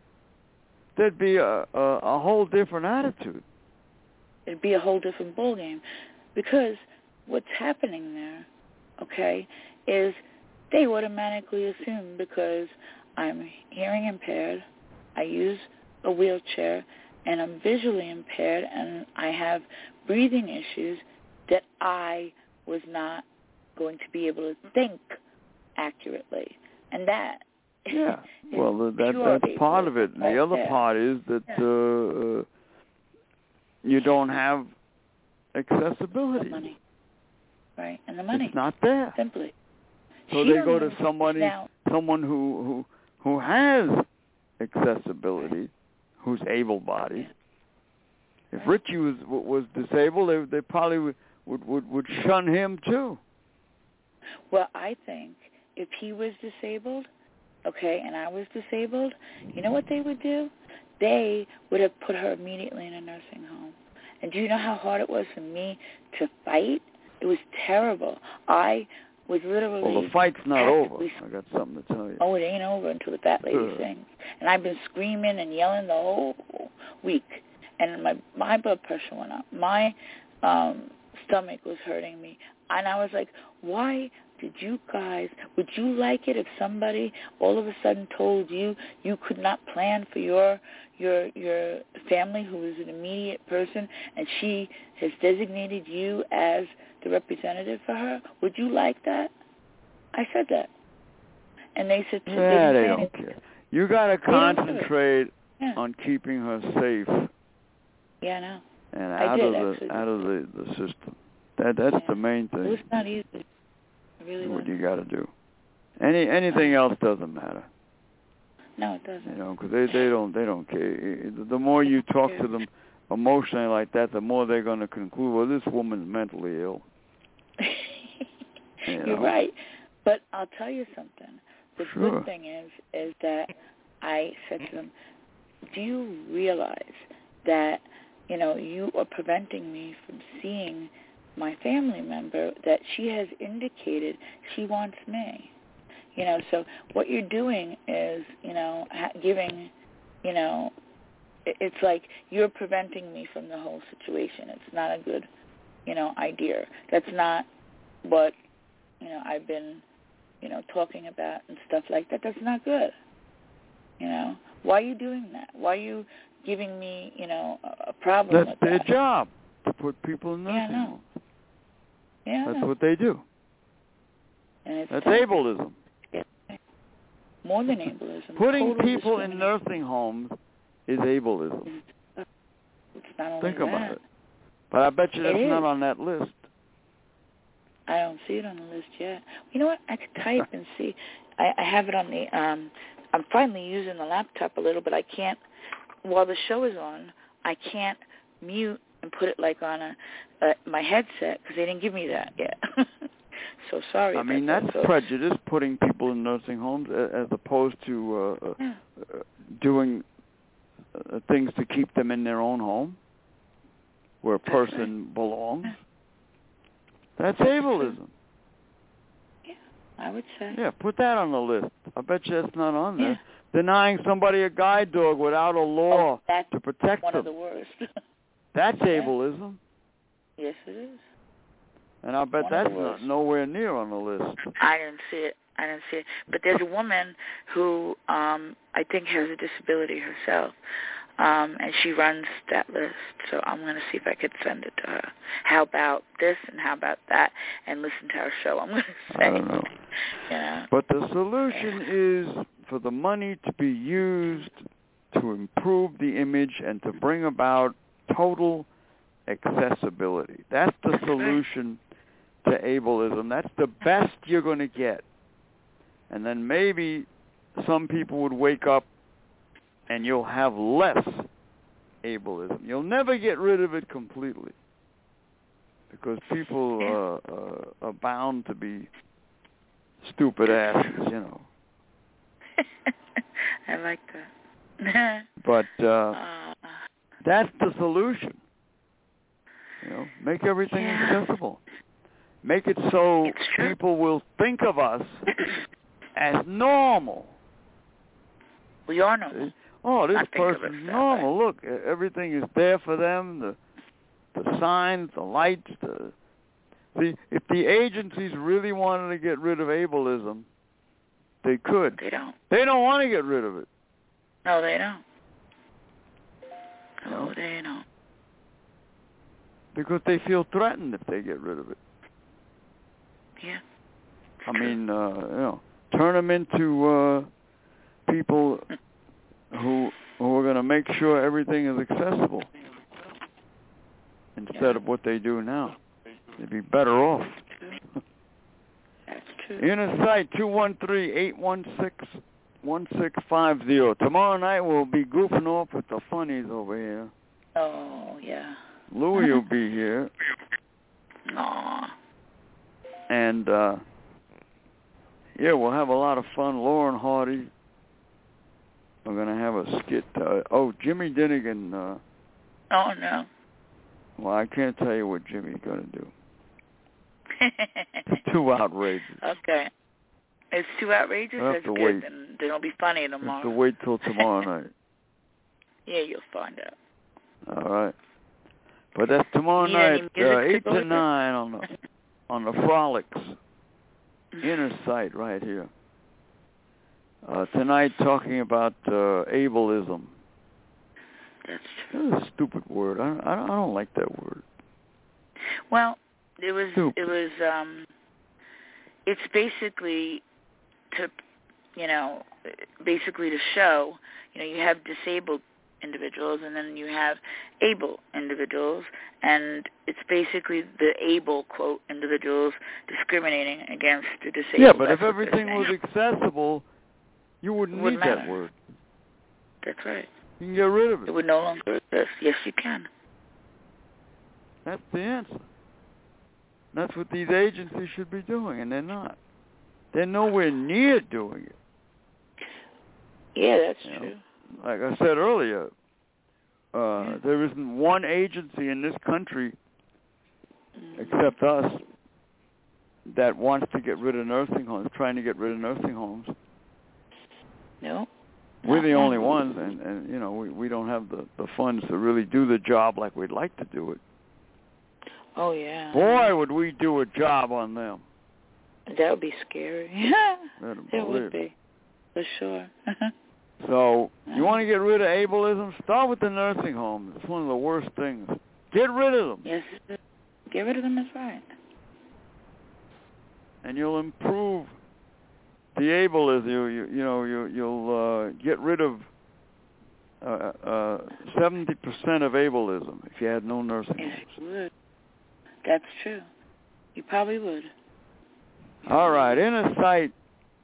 there'd be a, a, a whole different attitude. It'd be a whole different ballgame. Because what's happening there, okay, is they automatically assume because I'm hearing impaired, I use a wheelchair, and I'm visually impaired, and I have breathing issues, that I was not going to be able to think accurately. And that Yeah, is well, that that's part of it. And right the other there. part is that yeah. uh, uh, you don't have accessibility. The money. Right, and the money. It's not there. Simply. So She they go to knows somebody, now. someone who, who who has accessibility, who's able-bodied. Yeah. If Richie was was disabled, they they probably would, would would would shun him too. Well, I think if he was disabled, okay, and I was disabled, you know what they would do? They would have put her immediately in a nursing home. And do you know how hard it was for me to fight? It was terrible. I was literally... Well, the fight's not over. We, I got something to tell you. Oh, it ain't over until the fat lady uh. sings. And I've been screaming and yelling the whole week. And my my blood pressure went up. My um, stomach was hurting me. And I was like, why did you guys... Would you like it if somebody all of a sudden told you you could not plan for your your your family who is an immediate person, and she has designated you as the representative for her? Would you like that? I said that. And they said... Yeah, they, they say don't anything. care. You got to concentrate yeah. on keeping her safe. Yeah, I know. And I out did, of the actually. out of the, the system. That that's yeah. the main thing. It was not easy. It really what was. you got to do. Any anything else doesn't matter. No, it doesn't. You know, because they they don't they don't care. The more you talk to them emotionally like that, the more they're going to conclude, well, this woman's mentally ill. you You're know? right. But I'll tell you something. The sure. good thing is is that I said to them, do you realize that, you know, you are preventing me from seeing my family member that she has indicated she wants me? You know, so what you're doing is, you know, ha- giving, you know, it's like you're preventing me from the whole situation. It's not a good, you know, idea. That's not what, you know, I've been, you know, talking about and stuff like that. That's not good. You know, why are you doing that? Why are you giving me, you know, a, a problem That's with their that? job, to put people in nursing Yeah, I know. homes. Yeah, I That's know. what they do. And it's That's terrible. ableism. Yeah. More than ableism. Putting Total people in discrimination. nursing homes is ableism. It's not only Think that. about it. But I bet you that's It not is. on that list. I don't see it on the list yet. You know what? I could type and see. I, I have it on the, um, I'm finally using the laptop a little, but I can't, while the show is on, I can't mute and put it like on a, uh, my headset because they didn't give me that yet. So sorry. I mean, about that's that, prejudice, putting people in nursing homes as opposed to uh, yeah. uh, doing uh, things to keep them in their own home where a That's person right. belongs. Yeah. That's That's ableism. true. Yeah, I would say. Yeah, put that on the list. I bet you that's not on there. Yeah. Denying somebody a guide dog without a law Oh, that's to protect one them. of the worst. That's Yeah. ableism. Yes, it is. And I bet One of that's the not worst. nowhere near on the list. I didn't see it. I didn't see it. But there's a woman who um, I think has a disability herself, um, and she runs that list. So I'm going to see if I could send it to her. How about this and how about that? And listen to our show. I'm going to say. I don't know. Yeah. But the solution is for the money to be used to improve the image and to bring about total accessibility. That's the solution to ableism. That's the best you're going to get. And then maybe some people would wake up and you'll have less ableism. You'll never get rid of it completely because people uh, uh, are bound to be stupid asses, you know. I like that. But uh, uh, that's the solution. You know, make everything Yeah. accessible. Make it so It's true. people will think of us as normal. We are normal. See? Oh, this I think of person's it that normal. Look, e- everything is there for them. The the signs, the lights. The see, if the agencies really wanted to get rid of ableism, they could. They don't. They don't want to get rid of it. No, they don't. No, No. they don't. Because they feel threatened if they get rid of it. Yeah. I mean, uh, you know, turn them into uh, people who who are going to make sure everything is accessible instead Yeah. of what they do now. They'd be better off. That's true. Inner Sight, two one three, eight one six, one six five zero. Tomorrow night we'll be goofing off with the funnies over here. Oh, yeah. Louie will be here. Aw. And, uh, yeah, we'll have a lot of fun. Lauren Hardy. We're going to have a skit. Uh, oh, Jimmy Dinnigan. Uh, Oh, no. well, I can't tell you what Jimmy's going to do. It's too outrageous. Okay. It's too outrageous? We'll have That's to good. wait. Then, then it'll be funny You have tomorrow. to wait till tomorrow night. Yeah, you'll find out. All right. But that's tomorrow You need any night, music uh, to eight go to with it? nine on the on the Frolics. Inner Sight right here. Uh, tonight talking about uh, ableism. That's true. That's a stupid word. I, I, I don't like that word. Well, it was, Stupid. it was, um, it's basically to, you know, basically to show, you know, you have disabled individuals and then you have able individuals, and it's basically the able, quote, individuals discriminating against the disabled. Yeah, but That's if what they're everything saying. was accessible, you wouldn't Wouldn't need that matter. word. That's right. You can get rid of It it. would no longer exist. Yes, you can. That's the answer. That's what these agencies should be doing, and they're not. They're nowhere near doing it. Yeah, that's You know, true. like I said earlier, uh, there isn't one agency in this country Mm. except us that wants to get rid of nursing homes, trying to get rid of nursing homes. No. we're the only ones, and, and you know, we, we don't have the, the funds to really do the job like we'd like to do it. Oh, yeah. Boy, would we do a job on them. That would be scary. It would be, for sure. So, you want to get rid of ableism? Start with the nursing homes. It's one of the worst things. Get rid of them. Yes, get rid of them is right. And you'll improve the ableism. You, you, you know, you, you'll uh, get rid of uh, uh, seventy percent of ableism if you had no nursing yes, homes. You would. That's true. You probably would. All right, Inner Sight,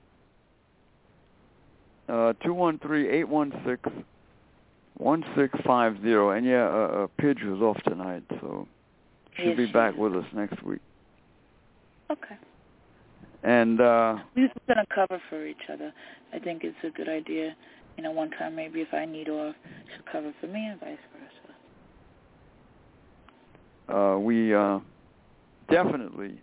uh, two one three, eight one six, one six five zero. And yeah, uh, uh, Pidge was off tonight, so she'll yes, be she back is. with us next week. Okay. And uh, we're just going to cover for each other. I think it's a good idea. You know, one time maybe if I need off, she'll cover for me and vice versa. Uh, we uh, definitely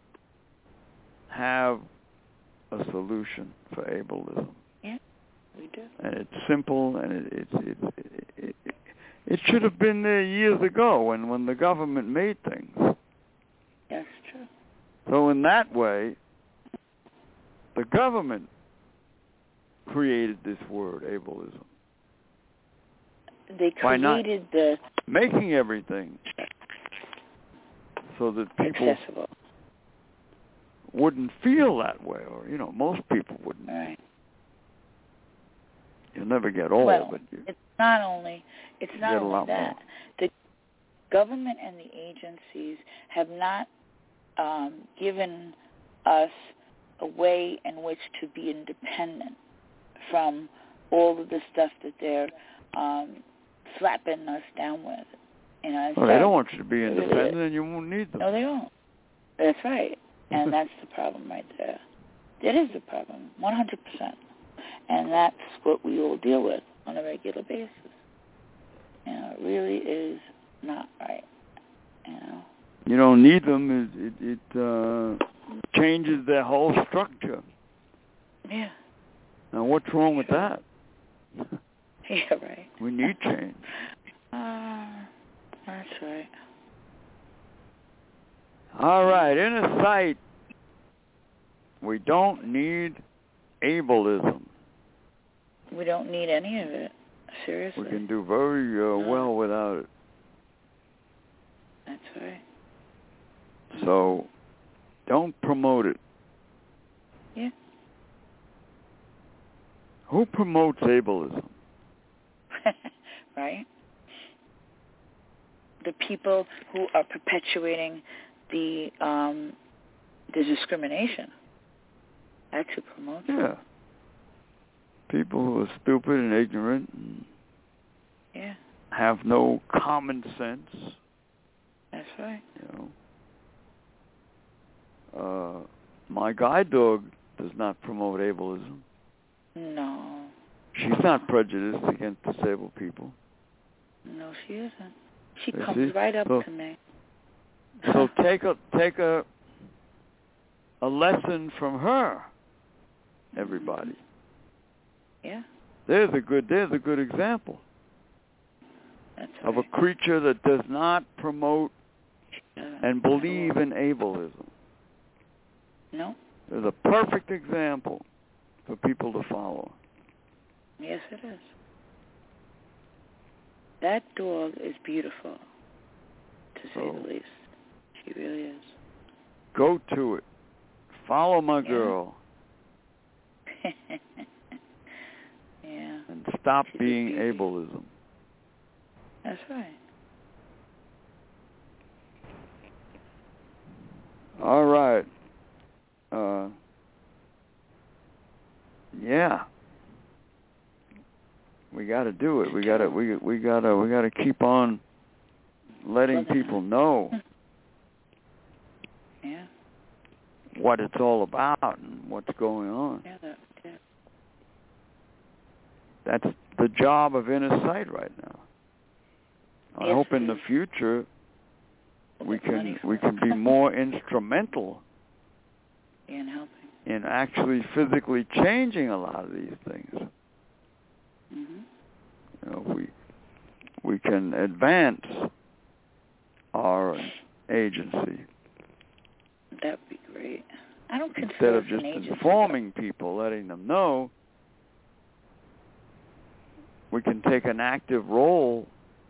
have a solution for ableism. Yeah, we do. And it's simple, and it it it, it, it, it should have been there years ago when, when the government made things. That's true. So in that way, the government created this word, ableism. They created the... making everything so that people accessible. Wouldn't feel that way, or, you know, most people wouldn't. Right. You'll never get old, well, but you it's not only, it's not get a only lot that. more. The government and the agencies have not um, given us a way in which to be independent from all of the stuff that they're um, slapping us down with. You know, well, they don't want you to be independent, and you won't need them. No, they won't. That's right. And that's the problem right there. That is the problem, one hundred percent. And that's what we all deal with on a regular basis. You know, it really is not right. You know. You don't need them. It, it, it uh, changes their whole structure. Yeah. Now, what's wrong with sure. that? Yeah, right. We need change. Uh, that's right. All right, Inner Sight. We don't need ableism. We don't need any of it. Seriously. We can do very uh, no. well without it. That's right. So, don't promote it. Yeah. Who promotes ableism? Right? The people who are perpetuating the um, the discrimination. That's who promotes Yeah. it. People who are stupid and ignorant and yeah. have no common sense. That's right. You know. Uh, my guide dog does not promote ableism. No. She's not prejudiced against disabled people. No, she isn't. She You comes see? right up so, to me. So take a take a a lesson from her, everybody. Yeah. There's a good there's a good example That's of right. a creature that does not promote Uh, and believe in ableism. No. There's a perfect example for people to follow. Yes, it is. That dog is beautiful, to say So, the least. She really is. Go to it. Follow my Yeah. girl. Yeah. And stop She's a being beauty. ableism. That's right. All right. Uh, yeah. We got to do it. We got to we we got to we got to keep on letting people know Yeah. what it's all about and what's going on. Yeah, that, yeah. That's the job of Inner Sight right now. I Yes, hope in it the is. future we Make money can for we it. can be more instrumental And helping. in actually physically changing a lot of these things. Mm-hmm. You know, we we can advance our agency. That would be great. I don't consider Instead of us just an agency, informing people, letting them know, we can take an active role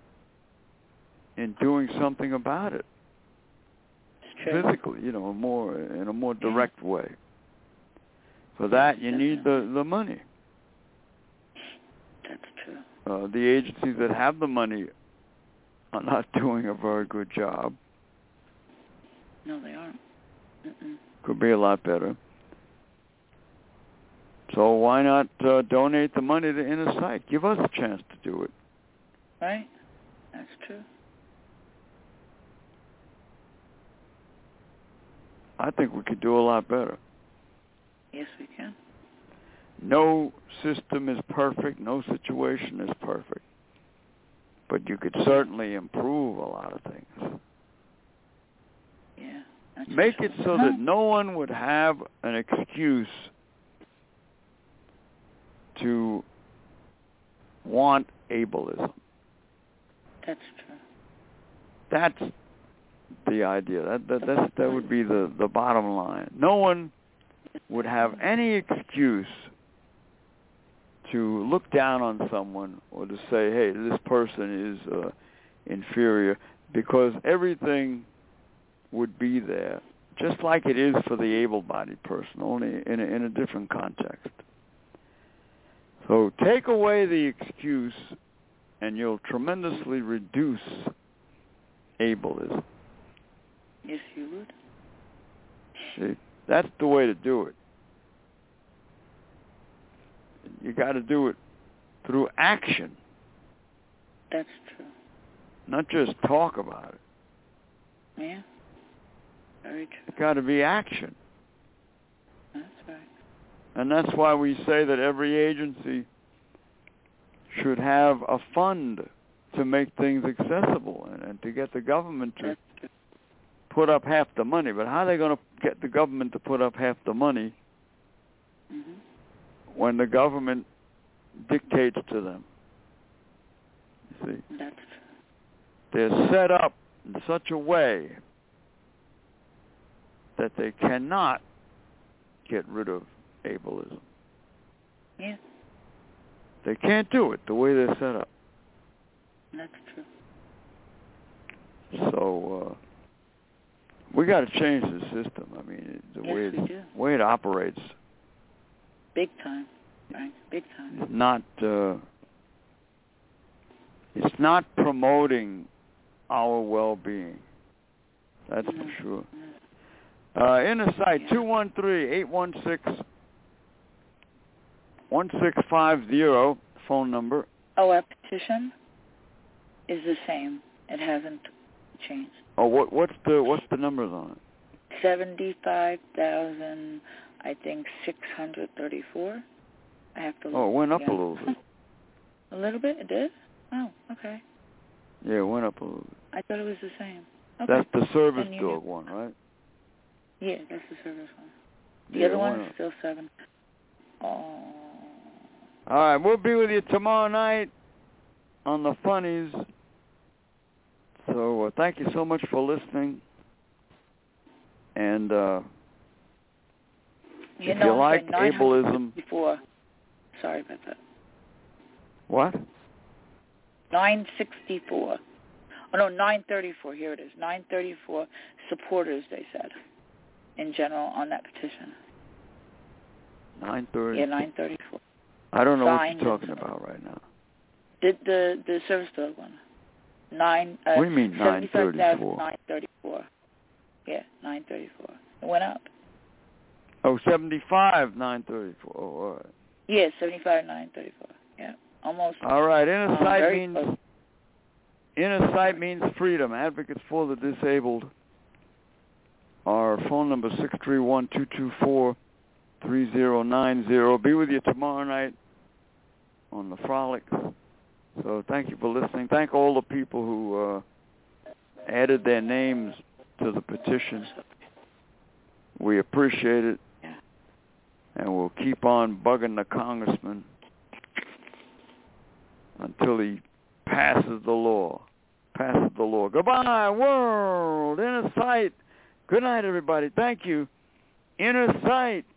in doing something about it. It's true. Physically, you know, more in a more direct yeah. way. For that, you Definitely. need the, the money. That's true. Uh, the agencies that have the money are not doing a very good job. No, they aren't. Mm-mm. Could be a lot better. So why not uh, donate the money to Inner Sight? Give us a chance to do it. Right. That's true. I think we could do a lot better. Yes, we can. No system is perfect. No situation is perfect. But you could certainly improve a lot of things. Yeah. That's Make true. it so that no one would have an excuse to want ableism. That's true. That's the idea. That that that's, that would be the, the bottom line. No one would have any excuse to look down on someone or to say, hey, this person is uh, inferior, because everything would be there, just like it is for the able-bodied person, only in a, in a different context. So take away the excuse, and you'll tremendously reduce ableism. Yes, you would. See, that's the way to do it. You got to do it through action. That's true. Not just talk about it. Yeah. Very true. It's got to be action. That's right. And that's why we say that every agency should have a fund to make things accessible and, and to get the government to put up half the money. But how are they going to get the government to put up half the money mm-hmm. when the government dictates to them? You see? That's They're set up in such a way that they cannot get rid of ableism. Yeah. They can't do it the way they're set up. That's true. So uh, we got to change the system. I mean, the yes, way we it, do. way it operates. Big time, right? Big time. It's not. Uh, it's not promoting our well-being. That's no. for sure. No. Uh, Inner Sight, yeah. two one three, eight one six, one six five zero, phone number. Oh, our petition is the same. It hasn't changed. Oh, what what's the what's the numbers on it? Seventy-five thousand, I think six hundred thirty-four. I have to look. Oh, it went up again. a little bit. A little bit? It did? Oh, okay. Yeah, it went up a little bit. I thought it was the same. Okay. That's the service Then you dog know. one, right? Yeah, that's the service one. The Yeah, other one is up. still seven. Oh. All right, we'll be with you tomorrow night on the Funnies. So uh, thank you so much for listening. And uh, you if know, you like ableism... Before. Sorry about that. What? nine sixty-four. Oh, no, nine thirty-four. Here it is. nine thirty-four supporters, they said, in general, on that petition. nine thirty? Yeah, nine thirty-four. I don't know Signed what you're talking about right now. The, the, the service dog one. Nine, uh, what do you mean nine thirty-four? nine thirty-four. Yeah, nine thirty-four. It went up. Oh, seventy-five, nine thirty-four. Oh, all right. Yeah, seventy-five, nine thirty-four. Yeah, almost. All right, Inner um, Sight means close. Inner Sight means freedom. Advocates for the disabled. Our phone number six three one, two two four, three zero nine zero. Be with you tomorrow night on the Frolic. So thank you for listening. Thank all the people who uh, added their names to the petition. We appreciate it. Yeah. And we'll keep on bugging the congressman until he passes the law. Passes the law. Goodbye, world. Inner sight. Good night, everybody. Thank you. Inner sight.